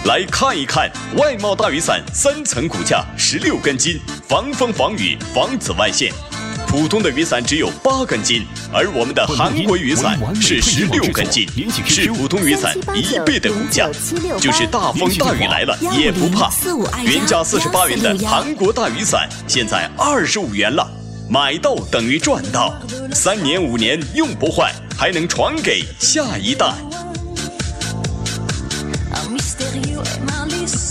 来看一看外贸大雨伞3层骨架，16根筋，防风防雨防紫外线。普通的雨伞只有8根筋，而我们的韩国雨伞是16根筋，是普通雨伞1倍的骨架，就是大风大雨来了也不怕。原价48元的韩国大雨伞，现在25元了，买到等于赚到，3年5年用不坏，还能传给下一代。